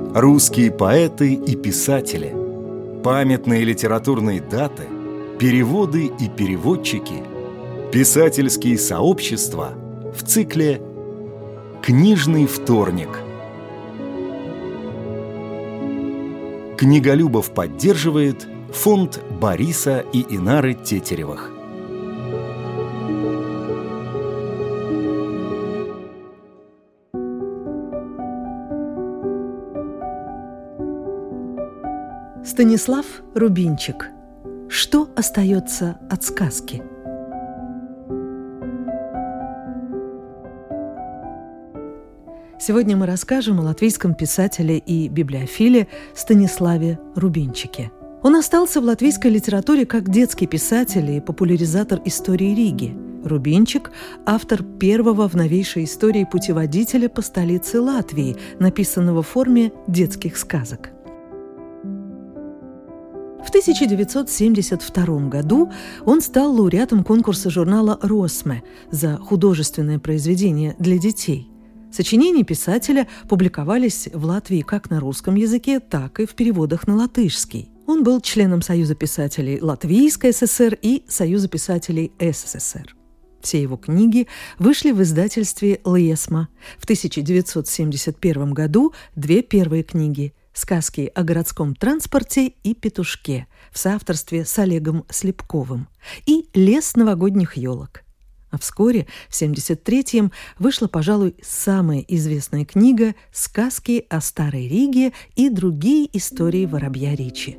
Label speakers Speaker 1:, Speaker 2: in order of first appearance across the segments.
Speaker 1: Русские поэты и писатели, памятные литературные даты, переводы и переводчики, писательские сообщества в цикле «Книжный вторник». Книголюбов поддерживает фонд Бориса и Инары Тетеревых.
Speaker 2: Станислав Рубинчик. Что остается от сказки? Сегодня мы расскажем о латвийском писателе и библиофиле Станиславе Рубинчике. Он остался в латвийской литературе как детский писатель и популяризатор истории Риги. Рубинчик – автор первого в новейшей истории путеводителя по столице Латвии, написанного в форме детских сказок. В 1972 году он стал лауреатом конкурса журнала «Росме» за художественное произведение для детей. Сочинения писателя публиковались в Латвии как на русском языке, так и в переводах на латышский. Он был членом Союза писателей Латвийской ССР и Союза писателей СССР. Все его книги вышли в издательстве «Лесма». В 1971 году две первые книги «Сказки о городском транспорте» и «Петушке» в соавторстве с Олегом Слепковым и «Лес новогодних елок». А вскоре, в 1973-м, вышла, пожалуй, самая известная книга «Сказки о Старой Риге и другие истории Воробья Ричи».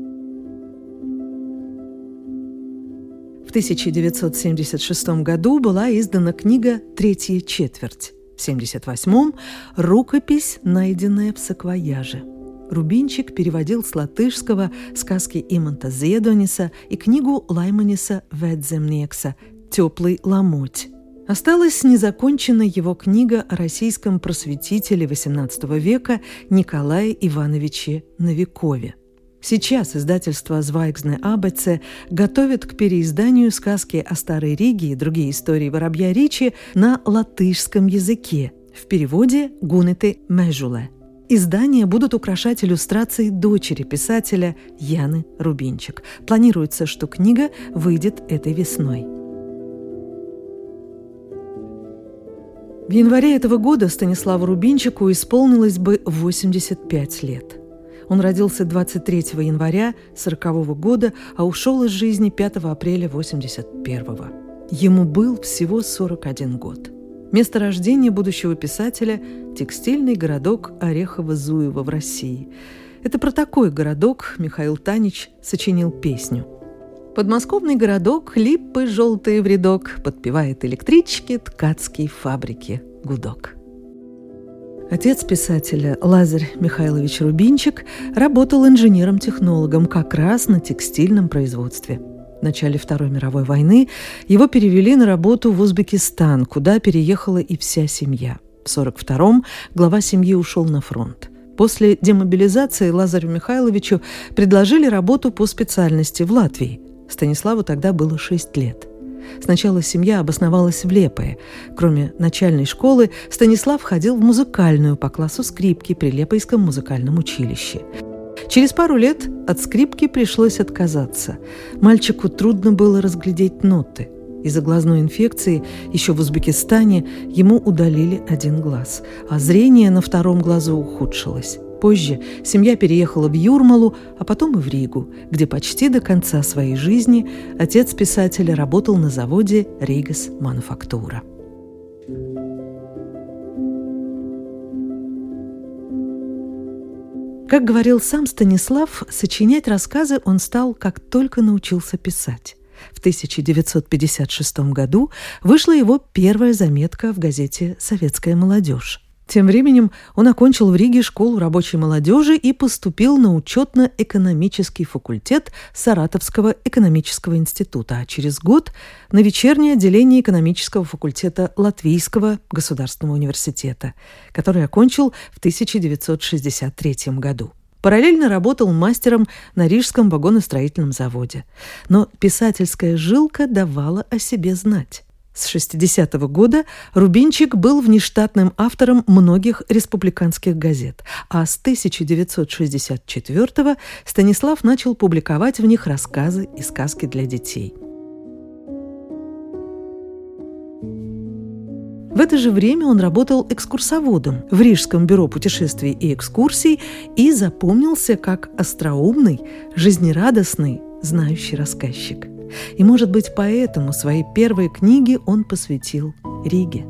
Speaker 2: В 1976 году была издана книга «Третья четверть». В 1978-м – рукопись, найденная в саквояже. Рубинчик переводил с латышского сказки Иманта Зедониса и книгу Лайманиса Ведземниекса «Теплый ломоть». Осталась незаконченной его книга о российском просветителе XVIII века Николае Ивановиче Новикове. Сейчас издательство «Звайгзне Абеце» готовит к переизданию сказки о Старой Риге и другие истории Воробья Ричи на латышском языке в переводе Гунеты Межуле. Издания будут украшать иллюстрации дочери писателя Яны Рубинчик. Планируется, что книга выйдет этой весной. В январе этого года Станиславу Рубинчику исполнилось бы 85 лет. Он родился 23 января 1940 года, а ушел из жизни 5 апреля 1981. Ему был всего 41 год. Место рождения будущего писателя – текстильный городок Орехово-Зуево в России. Это про такой городок Михаил Танич сочинил песню. Подмосковный городок, липы желтые в рядок, подпевает электрички ткацкие фабрики гудок. Отец писателя Лазарь Михайлович Рубинчик работал инженером-технологом как раз на текстильном производстве. В начале Второй мировой войны его перевели на работу в Узбекистан, куда переехала и вся семья. В 1942-м глава семьи ушел на фронт. После демобилизации Лазарю Михайловичу предложили работу по специальности в Латвии. Станиславу тогда было 6 лет. Сначала семья обосновалась в Лепое. Кроме начальной школы, Станислав ходил в музыкальную по классу скрипки при Лепойском музыкальном училище. Через пару лет от скрипки пришлось отказаться. Мальчику трудно было разглядеть ноты. Из-за глазной инфекции еще в Узбекистане ему удалили один глаз, а зрение на втором глазу ухудшилось. Позже семья переехала в Юрмалу, а потом и в Ригу, где почти до конца своей жизни отец писателя работал на заводе «Ригас Мануфактура». Как говорил сам Станислав, сочинять рассказы он стал, как только научился писать. В 1956 году вышла его первая заметка в газете «Советская молодежь». Тем временем он окончил в Риге школу рабочей молодежи и поступил на учетно-экономический факультет Саратовского экономического института, а через год на вечернее отделение экономического факультета Латвийского государственного университета, который окончил в 1963 году. Параллельно работал мастером на Рижском вагоностроительном заводе. Но писательская жилка давала о себе знать. С 60-го года Рубинчик был внештатным автором многих республиканских газет, а с 1964-го Станислав начал публиковать в них рассказы и сказки для детей. В это же время он работал экскурсоводом в Рижском бюро путешествий и экскурсий и запомнился как остроумный, жизнерадостный, знающий рассказчик. И, может быть, поэтому свои первые книги он посвятил Риге.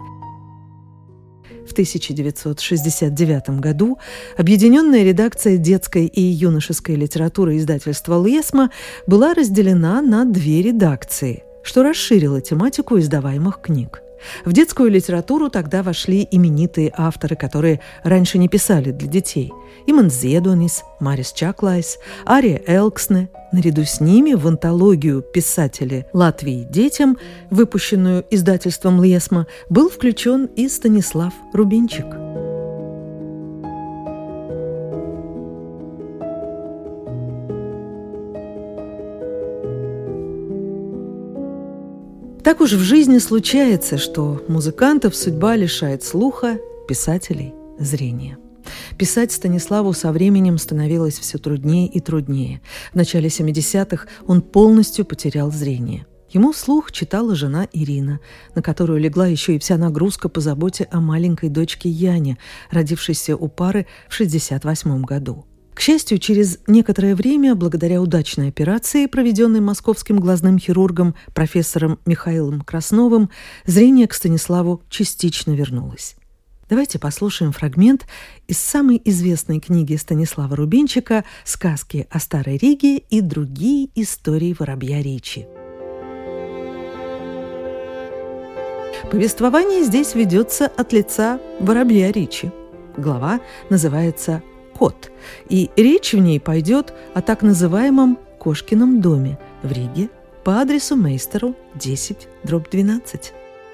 Speaker 2: В 1969 году объединенная редакция детской и юношеской литературы издательства «Лесма» была разделена на две редакции, что расширило тематику издаваемых книг. В детскую литературу тогда вошли именитые авторы, которые раньше не писали для детей. Иманс Зедонис, Марис Чаклайс, Ария Элксне. Наряду с ними в антологию «Писатели Латвии детям», выпущенную издательством «Лесма», был включен и Станислав Рубинчик. Так уж в жизни случается, что музыкантов судьба лишает слуха, писателей – зрения. Писать Станиславу со временем становилось все труднее и труднее. В начале 70-х он полностью потерял зрение. Ему вслух читала жена Ирина, на которую легла еще и вся нагрузка по заботе о маленькой дочке Яне, родившейся у пары в 1968 году. К счастью, через некоторое время, благодаря удачной операции, проведенной московским глазным хирургом профессором Михаилом Красновым, зрение к Станиславу частично вернулось. Давайте послушаем фрагмент из самой известной книги Станислава Рубинчика «Сказки о Старой Риге и другие истории воробья Ричи». Повествование здесь ведется от лица воробья Ричи. Глава называется «Кот», и речь в ней пойдет о так называемом Кошкином доме в Риге по адресу Мейстеру 10/12.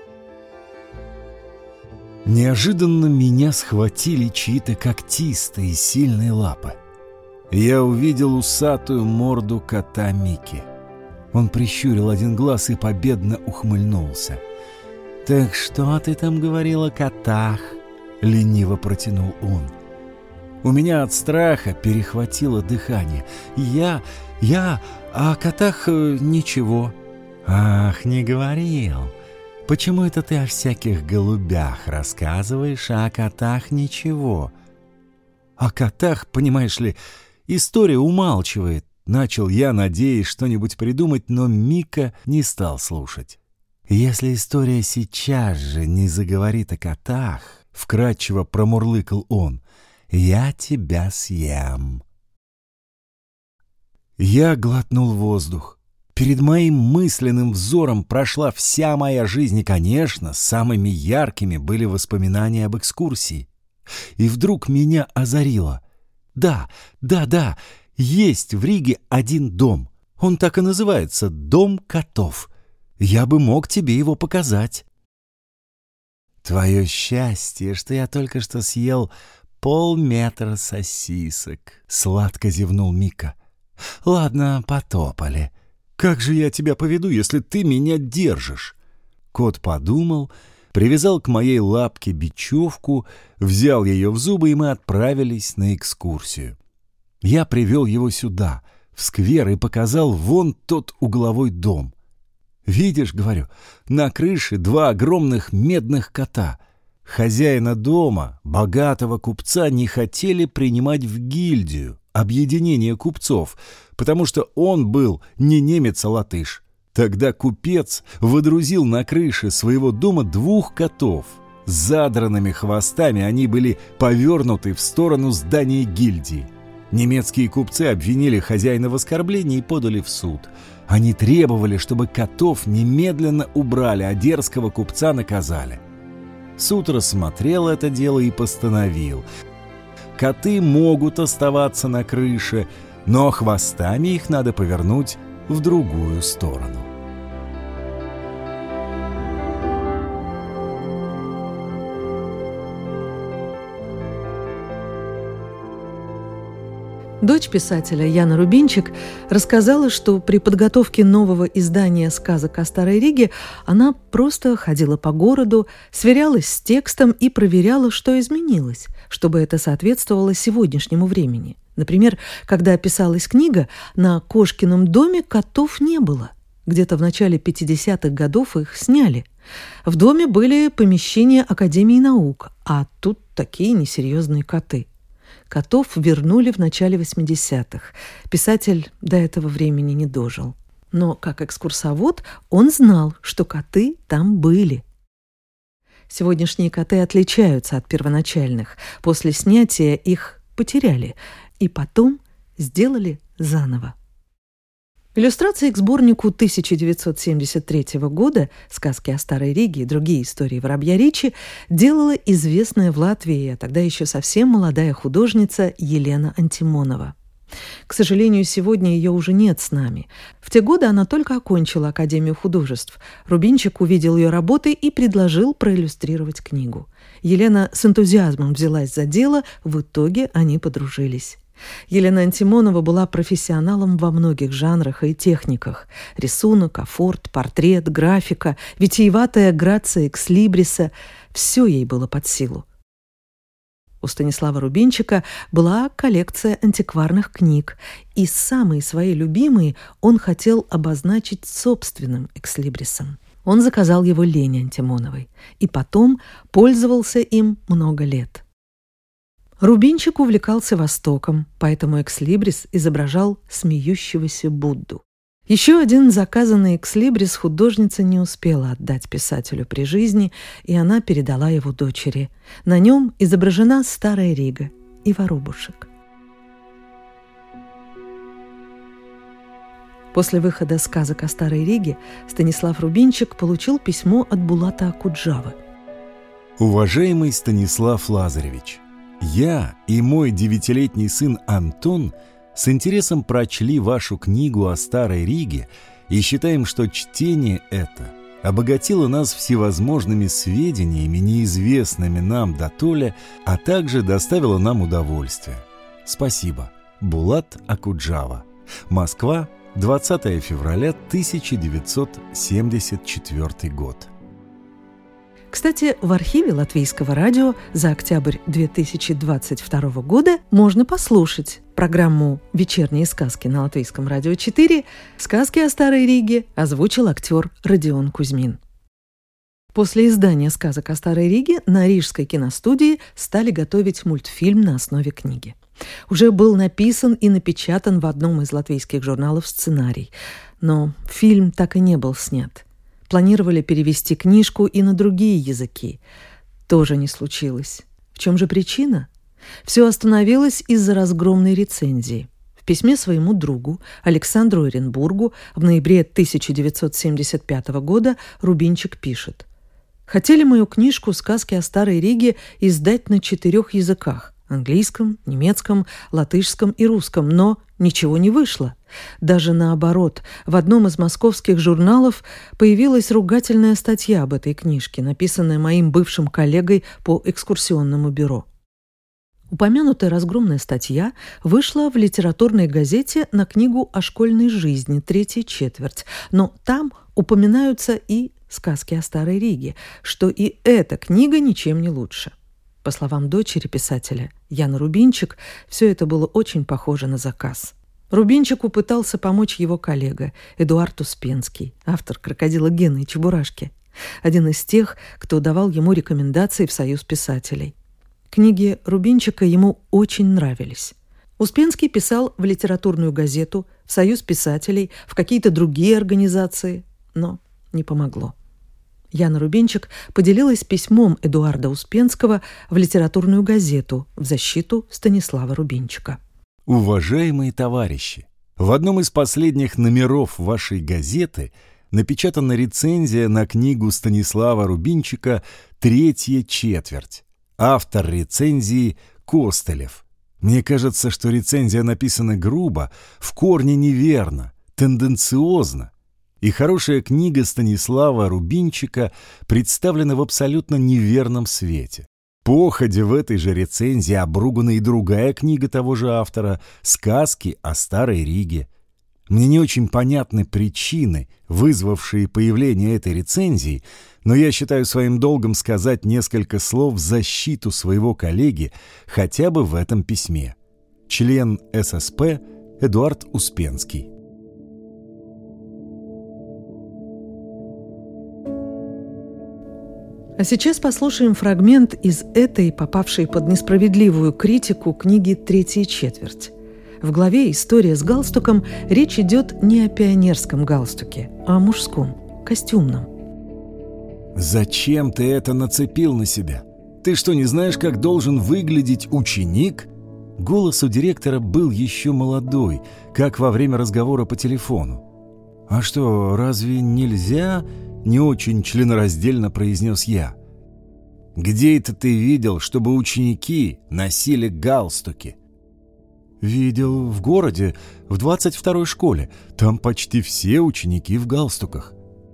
Speaker 1: Неожиданно меня схватили чьи-то когтистые сильные лапы. Я увидел усатую морду кота Мики. Он прищурил один глаз и победно ухмыльнулся. «Так что ты там говорил о котах?» — лениво протянул он. У меня от страха перехватило дыхание. Я о котах ничего. «Ах, не говорил. Почему это ты о всяких голубях рассказываешь, а о котах ничего?» «О котах, понимаешь ли, история умалчивает». Начал я, надеясь что-нибудь придумать, но Мика не стал слушать. «Если история сейчас же не заговорит о котах», — вкратчиво промурлыкал он, — «я тебя съем». Я глотнул воздух. Перед моим мысленным взором прошла вся моя жизнь, и, конечно, самыми яркими были воспоминания об экскурсии. И вдруг меня озарило. Да, есть в Риге один дом. Он так и называется — «Дом котов». Я бы мог тебе его показать. «Твое счастье, что я только что съел полметра сосисок», — сладко зевнул Мика. «Ладно, потопали. Как же я тебя поведу, если ты меня держишь?» Кот подумал, привязал к моей лапке бечевку, взял ее в зубы, и мы отправились на экскурсию. Я привел его сюда, в сквер, и показал вон тот угловой дом. «Видишь, — говорю, — на крыше два огромных медных кота. Хозяина дома, богатого купца, не хотели принимать в гильдию, объединение купцов, потому что он был не немец, а латыш. Тогда купец водрузил на крыше своего дома двух котов. С задранными хвостами они были повернуты в сторону здания гильдии. Немецкие купцы обвинили хозяина в оскорблении и подали в суд. Они требовали, чтобы котов немедленно убрали, а дерзкого купца наказали. Суд рассмотрел это дело и постановил: коты могут оставаться на крыше, но хвостами их надо повернуть в другую сторону.
Speaker 2: Дочь писателя Яна Рубинчик рассказала, что при подготовке нового издания сказок о Старой Риге она просто ходила по городу, сверялась с текстом и проверяла, что изменилось, чтобы это соответствовало сегодняшнему времени. Например, когда писалась книга, на Кошкином доме котов не было. Где-то в начале 50-х годов их сняли. В доме были помещения Академии наук, а тут такие несерьезные коты. Котов вернули в начале 80-х. Писатель до этого времени не дожил. Но как экскурсовод он знал, что коты там были. Сегодняшние коты отличаются от первоначальных. После снятия их потеряли и потом сделали заново. Иллюстрации к сборнику 1973 года «Сказки о Старой Риге и другие истории Воробья Ричи» делала известная в Латвии, а тогда еще совсем молодая художница Елена Антимонова. К сожалению, сегодня ее уже нет с нами. В те годы она только окончила Академию художеств. Рубинчик увидел ее работы и предложил проиллюстрировать книгу. Елена с энтузиазмом взялась за дело, в итоге они подружились. Елена Антимонова была профессионалом во многих жанрах и техниках. Рисунок, афорт, портрет, графика, витиеватая грация экслибриса – все ей было под силу. У Станислава Рубинчика была коллекция антикварных книг, и самые свои любимые он хотел обозначить собственным экслибрисом. Он заказал его Лене Антимоновой и потом пользовался им много лет. Рубинчик увлекался Востоком, поэтому экслибрис изображал смеющегося Будду. Еще один заказанный экслибрис художница не успела отдать писателю при жизни, и она передала его дочери. На нем изображена Старая Рига и воробушек. После выхода сказок о Старой Риге Станислав Рубинчик получил письмо от Булата Акуджавы.
Speaker 1: Уважаемый Станислав Лазаревич, я и мой 9-летний сын Антон с интересом прочли вашу книгу о Старой Риге и считаем, что чтение это обогатило нас всевозможными сведениями, неизвестными нам дотоле, а также доставило нам удовольствие. Спасибо. Булат Акуджава. Москва, 20 февраля 1974 год.
Speaker 2: Кстати, в архиве Латвийского радио за октябрь 2022 года можно послушать программу «Вечерние сказки» на Латвийском радио 4. Сказки о Старой Риге озвучил актер Родион Кузьмин. После издания сказок о Старой Риге на Рижской киностудии стали готовить мультфильм на основе книги. Уже был написан и напечатан в одном из латвийских журналов сценарий, но фильм так и не был снят. Планировали перевести книжку и на другие языки. Тоже не случилось. В чем же причина? Все остановилось из-за разгромной рецензии. В письме своему другу Александру Оренбургу в ноябре 1975 года Рубинчик пишет: «Хотели мою книжку «Сказки о Старой Риге» издать на 4 языках – английском, немецком, латышском и русском, но ничего не вышло. Даже наоборот, в одном из московских журналов появилась ругательная статья об этой книжке, написанная моим бывшим коллегой по экскурсионному бюро. Упомянутая разгромная статья вышла в литературной газете на книгу о школьной жизни, 3-я четверть, но там упоминаются и сказки о Старой Риге, что и эта книга ничем не лучше». По словам дочери писателя Яны Рубинчик, все это было очень похоже на заказ. Рубинчику пытался помочь его коллега Эдуард Успенский, автор «Крокодила Гены» и «Чебурашки», один из тех, кто давал ему рекомендации в Союз писателей. Книги Рубинчика ему очень нравились. Успенский писал в литературную газету, в Союз писателей, в какие-то другие организации, но не помогло. Яна Рубинчик поделилась письмом Эдуарда Успенского в литературную газету в защиту Станислава Рубинчика.
Speaker 1: Уважаемые товарищи, в одном из последних номеров вашей газеты напечатана рецензия на книгу Станислава Рубинчика «3-я четверть». Автор рецензии Костылев. Мне кажется, что рецензия написана грубо, в корне неверно, тенденциозно. И хорошая книга Станислава Рубинчика представлена в абсолютно неверном свете. Походе в этой же рецензии обругана и другая книга того же автора «Сказки о Старой Риге». Мне не очень понятны причины, вызвавшие появление этой рецензии, но я считаю своим долгом сказать несколько слов в защиту своего коллеги хотя бы в этом письме. Член ССП Эдуард Успенский.
Speaker 2: А сейчас послушаем фрагмент из этой, попавшей под несправедливую критику, книги «Третья четверть». В главе «История с галстуком» речь идет не о пионерском галстуке, а о мужском, костюмном.
Speaker 1: «Зачем ты это нацепил на себя? Ты что, не знаешь, как должен выглядеть ученик?» Голос у директора был еще молодой, как во время разговора по телефону. «А что, разве нельзя?» — не очень членораздельно произнес я. «Где это ты видел, чтобы ученики носили галстуки?» «Видел в городе, в 22-й школе. Там почти все ученики в галстуках».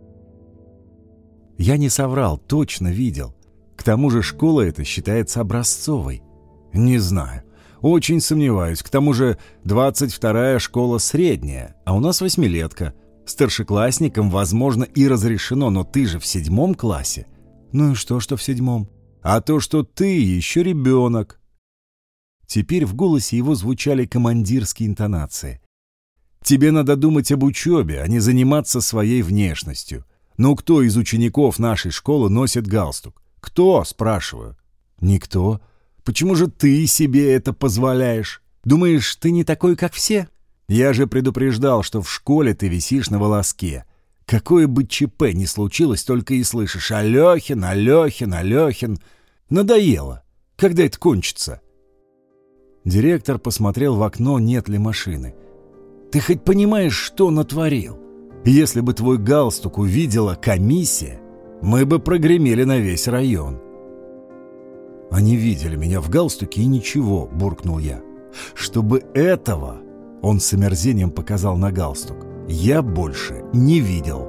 Speaker 1: Я не соврал, точно видел. К тому же школа эта считается образцовой. Не знаю, очень сомневаюсь. К тому же 22-я школа средняя, а у нас 8-летка. Старшеклассникам, возможно, и разрешено, но ты же в 7 классе. Ну и что в 7? А то, что ты еще ребенок. Теперь в голосе его звучали командирские интонации. Тебе надо думать об учебе, а не заниматься своей внешностью. Ну кто из учеников нашей школы носит галстук? Кто, спрашиваю? Никто. Почему же ты себе это позволяешь? Думаешь, ты не такой, как все? Я же предупреждал, что в школе ты висишь на волоске. Какое бы ЧП ни случилось, только и слышишь: Алехин, Алехин, Алехин. Надоело. Когда это кончится? Директор посмотрел в окно, нет ли машины. Ты хоть понимаешь, что натворил? Если бы твой галстук увидела комиссия, мы бы прогремели на весь район. Они видели меня в галстуке и ничего, буркнул я. Чтобы этого, он с омерзением показал на галстук, я больше не видел.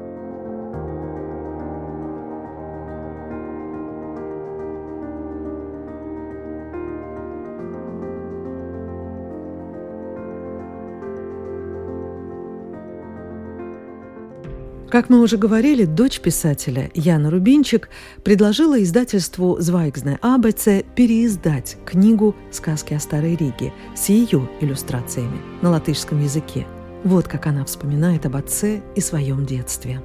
Speaker 2: Как мы уже говорили, дочь писателя Яна Рубинчик предложила издательству «Звайгзне АБЦ» переиздать книгу «Сказки о Старой Риге» с ее иллюстрациями на латышском языке. Вот как она вспоминает об отце и своем детстве.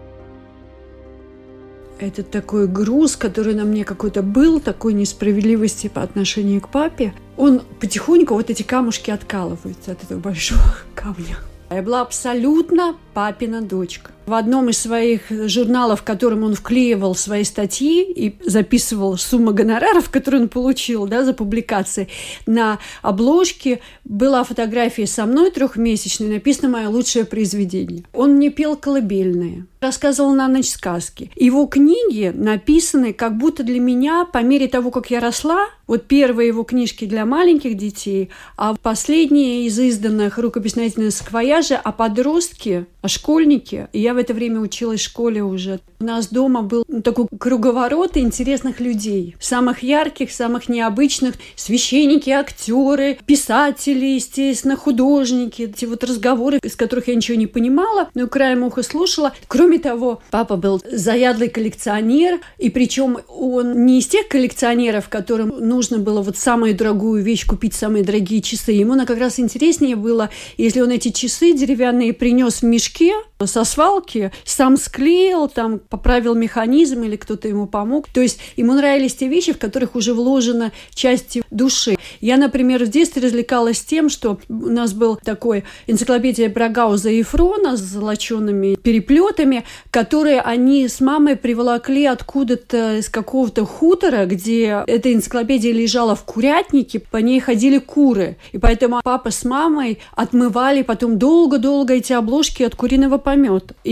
Speaker 3: Это такой груз, который на мне какой-то был, такой несправедливости по отношению к папе. Он потихоньку, вот эти камушки откалываются от этого большого камня. Я была абсолютно папина дочка. В одном из своих журналов, в котором он вклеивал свои статьи и записывал сумму гонораров, которые он получил, за публикации, на обложке была фотография со мной 3-месячной, написано «Мое лучшее произведение». Он мне пел колыбельные, рассказывал на ночь сказки. Его книги написаны как будто для меня по мере того, как я росла. Вот первые его книжки для маленьких детей, а последние из изданных рукопись-найденные саквояжи о подростке, о школьнике. И я в это время училась в школе уже. У нас дома был такой круговорот интересных людей. Самых ярких, самых необычных. Священники, актеры, писатели, естественно, художники. Эти вот разговоры, из которых я ничего не понимала, но краем уха слушала. Кроме того, папа был заядлый коллекционер. И причем он не из тех коллекционеров, которым нужно было вот самую дорогую вещь купить, самые дорогие часы. Ему как раз интереснее было, если он эти часы деревянные принес в мешке со свалки, сам склеил, там поправил механизм или кто-то ему помог. То есть ему нравились те вещи, в которых уже вложена часть души. Я, например, в детстве развлекалась тем, что у нас был такой энциклопедия Брагауза и Фрона с золочеными переплетами, которые они с мамой приволокли откуда-то из какого-то хутора, где эта энциклопедия лежала в курятнике, по ней ходили куры. И поэтому папа с мамой отмывали потом долго-долго эти обложки от куриного помета. И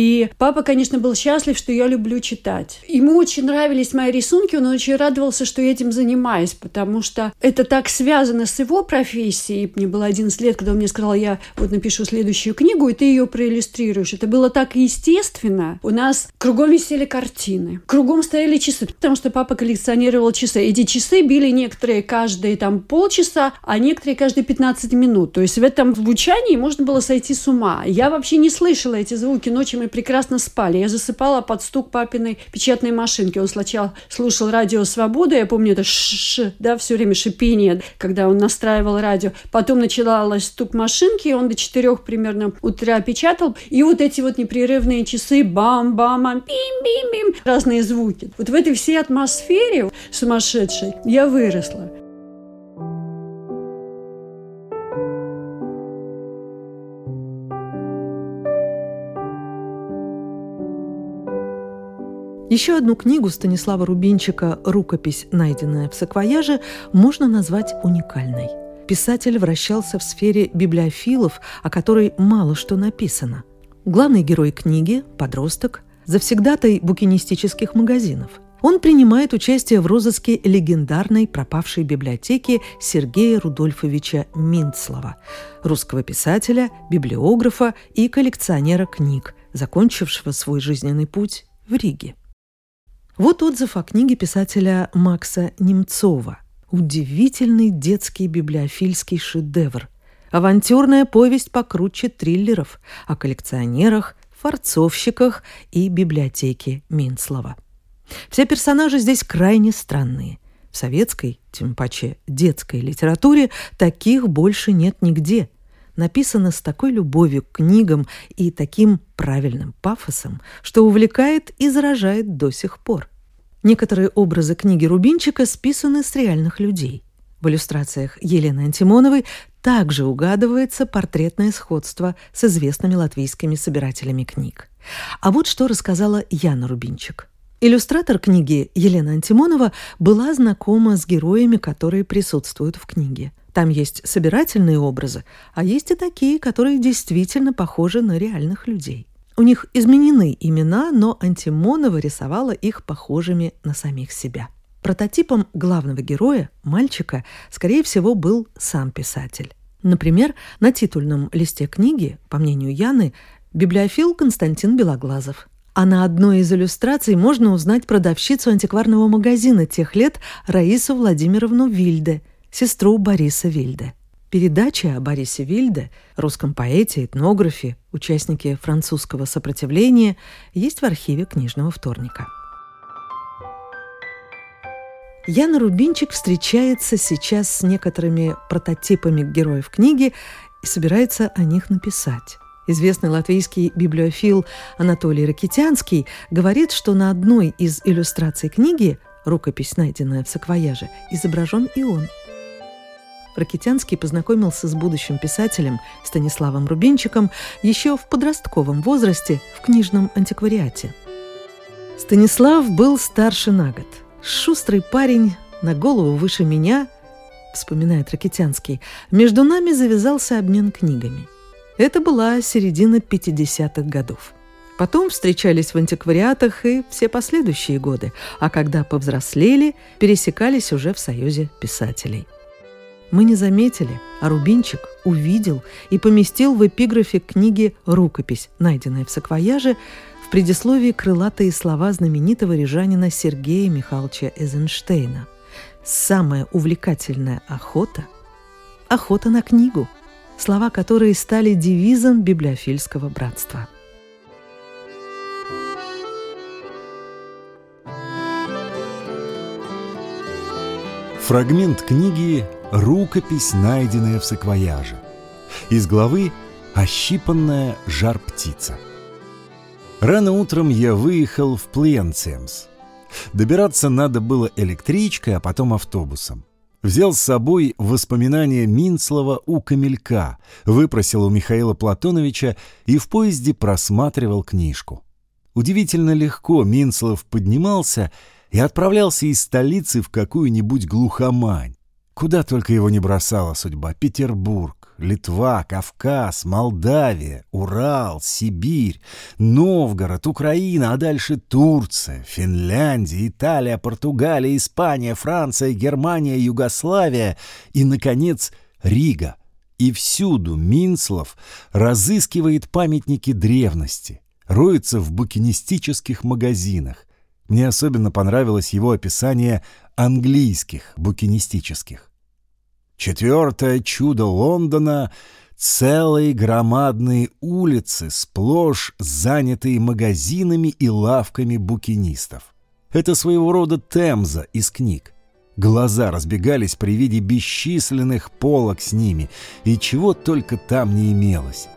Speaker 3: И папа, конечно, был счастлив, что я люблю читать. Ему очень нравились мои рисунки, он очень радовался, что я этим занимаюсь, потому что это так связано с его профессией. Мне было 11 лет, когда он мне сказал, я вот напишу следующую книгу, и ты ее проиллюстрируешь. Это было так естественно. У нас кругом висели картины, кругом стояли часы, потому что папа коллекционировал часы. Эти часы били некоторые каждые полчаса, а некоторые каждые 15 минут. То есть в этом звучании можно было сойти с ума. Я вообще не слышала эти звуки. Ночью мы прекрасно спали. Я засыпала под стук папиной печатной машинки. Он сначала слушал радио «Свобода». Я помню, это да, все время шипение, когда он настраивал радио. Потом началась стук машинки, он до 4 примерно утра печатал. И вот эти вот непрерывные часы бам-бам-бам, бим-бим-бим, разные звуки. Вот в этой всей атмосфере сумасшедшей я выросла.
Speaker 2: Еще одну книгу Станислава Рубинчика «Рукопись, найденная в саквояже», можно назвать уникальной. Писатель вращался в сфере библиофилов, о которой мало что написано. Главный герой книги – подросток, завсегдатай букинистических магазинов. Он принимает участие в розыске легендарной пропавшей библиотеки Сергея Рудольфовича Минцлова, русского писателя, библиографа и коллекционера книг, закончившего свой жизненный путь в Риге. Вот отзыв о книге писателя Макса Немцова. Удивительный детский библиофильский шедевр. Авантюрная повесть покруче триллеров о коллекционерах, фарцовщиках и библиотеке Минцлова. Все персонажи здесь крайне странные. В советской, тем паче детской литературе, таких больше нет нигде. Написано с такой любовью к книгам и таким правильным пафосом, что увлекает и заражает до сих пор. Некоторые образы книги Рубинчика списаны с реальных людей. В иллюстрациях Елены Антимоновой также угадывается портретное сходство с известными латвийскими собирателями книг. А вот что рассказала Яна Рубинчик. Иллюстратор книги Елена Антимонова была знакома с героями, которые присутствуют в книге. Там есть собирательные образы, а есть и такие, которые действительно похожи на реальных людей. У них изменены имена, но Антимонова рисовала их похожими на самих себя. Прототипом главного героя, мальчика, скорее всего, был сам писатель. Например, на титульном листе книги, по мнению Яны, библиофил Константин Белоглазов. А на одной из иллюстраций можно узнать продавщицу антикварного магазина тех лет Раису Владимировну Вильде, сестру Бориса Вильде. Передачи о Борисе Вильде, русском поэте, этнографе, участнике французского сопротивления, есть в архиве книжного вторника. Яна Рубинчик встречается сейчас с некоторыми прототипами героев книги и собирается о них написать. Известный латвийский библиофил Анатолий Ракитянский говорит, что на одной из иллюстраций книги, рукопись, найденная в саквояже, изображен и он. Ракитянский познакомился с будущим писателем Станиславом Рубинчиком еще в подростковом возрасте в книжном антиквариате. Станислав был старше на год. Шустрый парень, на голову выше меня, вспоминает Ракитянский, между нами завязался обмен книгами. Это была середина 50-х годов. Потом встречались в антиквариатах и все последующие годы, а когда повзрослели, пересекались уже в Союзе писателей. Мы не заметили, а Рубинчик увидел и поместил в эпиграфе книги «Рукопись, найденная в саквояже», в предисловии крылатые слова знаменитого рижанина Сергея Михайловича Эйзенштейна. «Самая увлекательная охота – охота на книгу», слова, которые стали девизом библиофильского братства.
Speaker 1: Фрагмент книги «Рукопись, найденная в саквояже». Из главы «Ощипанная жар-птица». Рано утром я выехал в Пленцемс. Добираться надо было электричкой, а потом автобусом. Взял с собой воспоминания Минцлова у Камелька, выпросил у Михаила Платоновича и в поезде просматривал книжку. Удивительно легко Минцлов поднимался и отправлялся из столицы в какую-нибудь глухомань. Куда только его не бросала судьба: Петербург, Литва, Кавказ, Молдавия, Урал, Сибирь, Новгород, Украина, а дальше Турция, Финляндия, Италия, Португалия, Испания, Франция, Германия, Югославия и, наконец, Рига. И всюду Минцлов разыскивает памятники древности, роется в букинистических магазинах. Мне особенно понравилось его описание английских букинистических. Четвертое чудо Лондона — целые громадные улицы, сплошь занятые магазинами и лавками букинистов. Это своего рода Темза из книг. Глаза разбегались при виде бесчисленных полок с ними, и чего только там не имелось.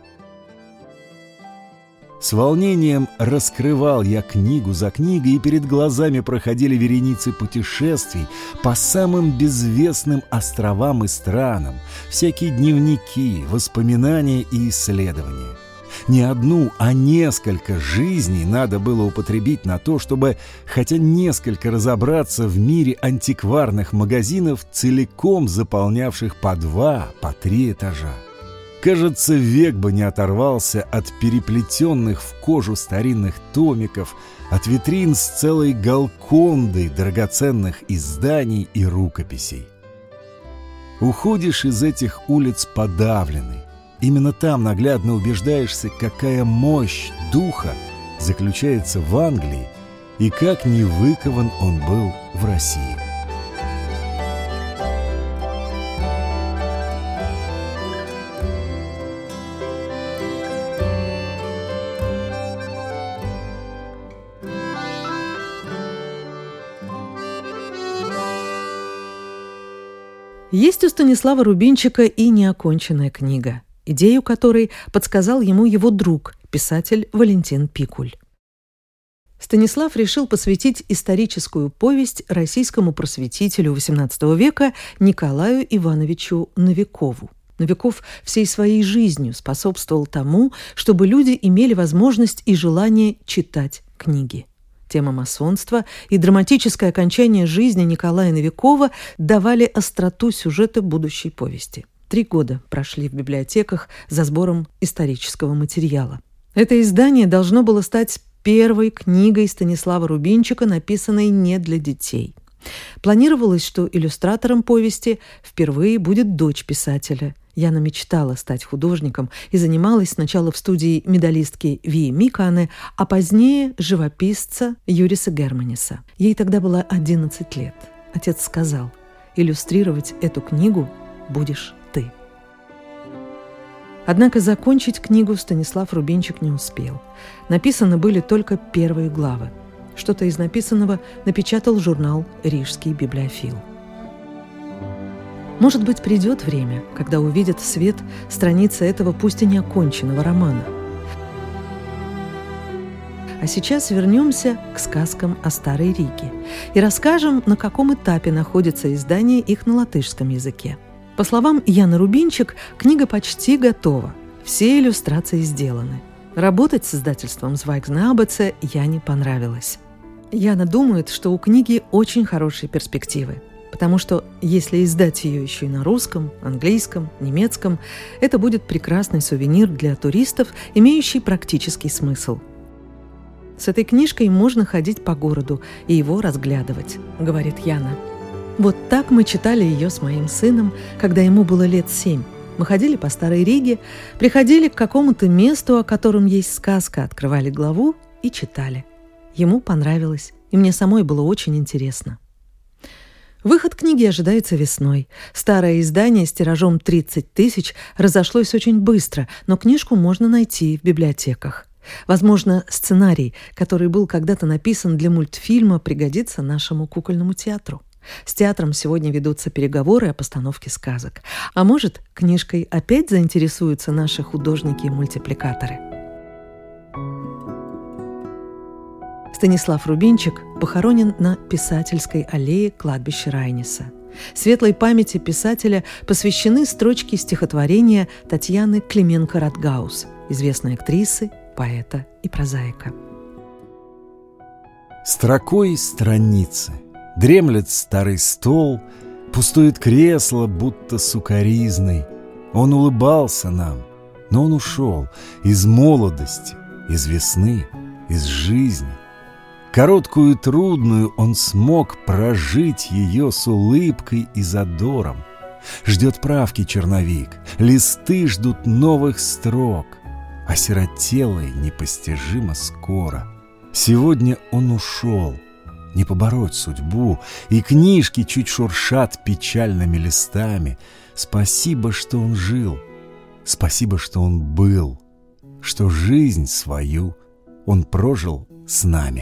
Speaker 1: С волнением раскрывал я книгу за книгой, и перед глазами проходили вереницы путешествий по самым безвестным островам и странам, всякие дневники, воспоминания и исследования. Не одну, а несколько жизней надо было употребить на то, чтобы хотя несколько разобраться в мире антикварных магазинов, целиком заполнявших по 2, по 3 этажа. Кажется, век бы не оторвался от переплетенных в кожу старинных томиков, от витрин с целой галкондой драгоценных изданий и рукописей. Уходишь из этих улиц подавленный. Именно там наглядно убеждаешься, какая мощь духа заключается в Англии и как не выкован он был в России.
Speaker 2: Есть у Станислава Рубинчика и неоконченная книга, идею которой подсказал ему его друг, писатель Валентин Пикуль. Станислав решил посвятить историческую повесть российскому просветителю XVIII века Николаю Ивановичу Новикову. Новиков всей своей жизнью способствовал тому, чтобы люди имели возможность и желание читать книги. Тема масонства и драматическое окончание жизни Николая Новикова давали остроту сюжета будущей повести. 3 года прошли в библиотеках за сбором исторического материала. Это издание должно было стать первой книгой Станислава Рубинчика, написанной не для детей. Планировалось, что иллюстратором повести впервые будет дочь писателя. Яна мечтала стать художником и занималась сначала в студии медалистки Вии Микане, а позднее живописца Юриса Германиса. Ей тогда было 11 лет. Отец сказал: «Иллюстрировать эту книгу будешь ты». Однако закончить книгу Станислав Рубинчик не успел. Написаны были только первые главы. Что-то из написанного напечатал журнал «Рижский библиофил». Может быть, придет время, когда увидят свет страницы этого пусть и неоконченного романа. А сейчас вернемся к сказкам о Старой Риге и расскажем, на каком этапе находится издание их на латышском языке. По словам Яны Рубинчик, книга почти готова, все иллюстрации сделаны. Работать с издательством «Звайгзнабеце» Яне понравилось. Яна думает, что у книги очень хорошие перспективы, потому что если издать ее еще и на русском, английском, немецком, это будет прекрасный сувенир для туристов, имеющий практический смысл. С этой книжкой можно ходить по городу и его разглядывать, говорит Яна. Вот так мы читали ее с моим сыном, когда ему было лет 7. Мы ходили по Старой Риге, приходили к какому-то месту, о котором есть сказка, открывали главу и читали. Ему понравилось, и мне самой было очень интересно. Выход книги ожидается весной. Старое издание с тиражом 30 тысяч разошлось очень быстро, но книжку можно найти в библиотеках. Возможно, сценарий, который был когда-то написан для мультфильма, пригодится нашему кукольному театру. С театром сегодня ведутся переговоры о постановке сказок. А может, книжкой опять заинтересуются наши художники-мультипликаторы. Станислав Рубинчик похоронен на Писательской аллее кладбища Райниса. Светлой памяти писателя посвящены строчки стихотворения Татьяны Клименко-Ратгаус, известной актрисы, поэта и прозаика.
Speaker 1: Строкой страницы, дремлет старый стол, пустует кресло, будто сукаризный. Он улыбался нам, но он ушел из молодости, из весны, из жизни. Короткую и трудную он смог прожить ее с улыбкой и задором. Ждет правки черновик, листы ждут новых строк, осиротелый непостижимо скоро. Сегодня он ушел, не побороть судьбу, и книжки чуть шуршат печальными листами. Спасибо, что он жил, спасибо, что он был, что жизнь свою он прожил с нами.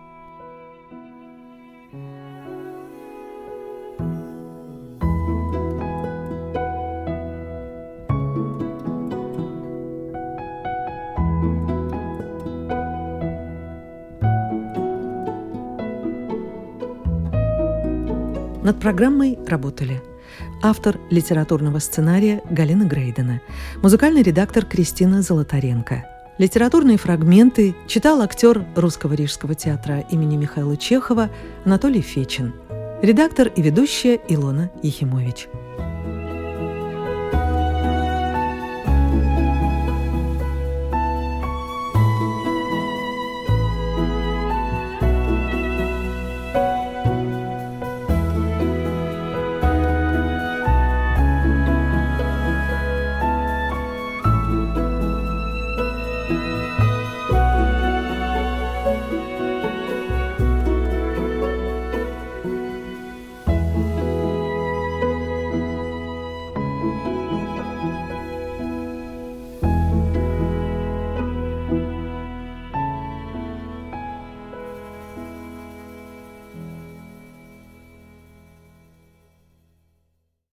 Speaker 2: Над программой работали автор литературного сценария Галина Грейдена, музыкальный редактор Кристина Золотаренко. Литературные фрагменты читал актер Русского Рижского театра имени Михаила Чехова Анатолий Фечин, редактор и ведущая Илона Ехимович.